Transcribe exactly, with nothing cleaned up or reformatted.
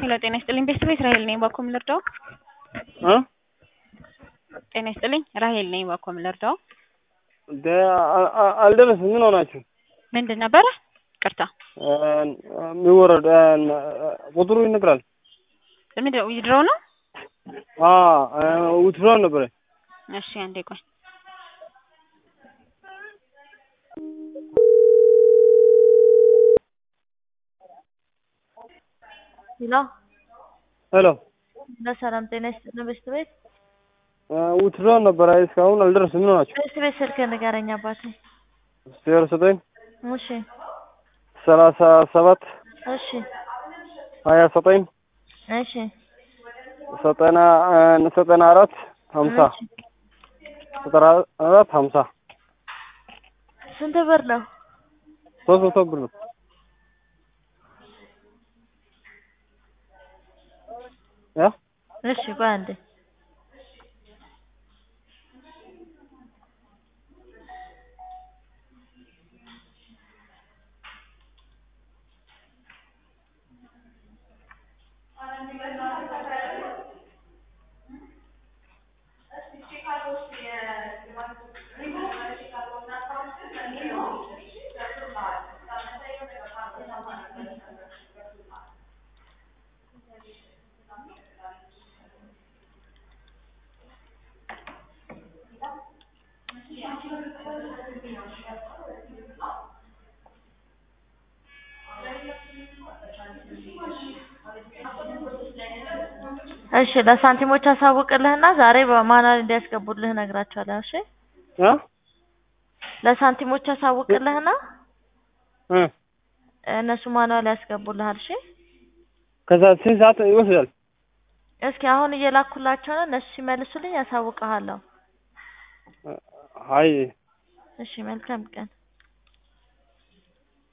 ሄሎ ጤና ይስጥልኝ ቤተሰብ እስራኤል ነኝ ባኮም ልርዳው እ ጤና ይስጥልኝ ራሄል ነኝ ባኮም ልርዳው ደ አልደረስም ምን ሆናችሁ ምንድን ነበር ቅርታ ሚወረድ ቁጥሩ ይነግራል ምንድነው ይድሮው ነው አ ውትሮው ነበር እሺ አንዴ ቆይ ሄሎ ሄሎ ለሰላም ጤና ይስጥልኝ ቤተሰብ ውትሮው ነበር እስካሁን አልደረስም ምን ሆናችሁ ቤተሰብ ስልክ ንገረኝ አባቴ ዜሮ ዘጠኝ እሺ ሰላሳ ሰባት እሺ ሀያ ዘጠኝ እሺ ዘጠና ዘጠና አራት ሀምሳ ዘጠና አራት ሀምሳ ስንት ብር ነው? ሶስት መቶ ብር ነው። ያ እሺ ቆይ አንዴ እሺ ለሳንቲሞች አሳውቅልህና ዛሬ በማናል እንዲያስገቡልህ ነግራቸዋለሁ እሺ እ ለሳንቲሞች አሳውቅልህና እ እነሱ ማናል ያስገቡልሃል እሺ ከዛ ስንት ሰዓት ይወስዳል? እስኪ አሁን እየላኩላቸው ነው እነሱ ሲመልሱልኝ ያሳውቅሃለሁ አይ እሺ መልካም ቀን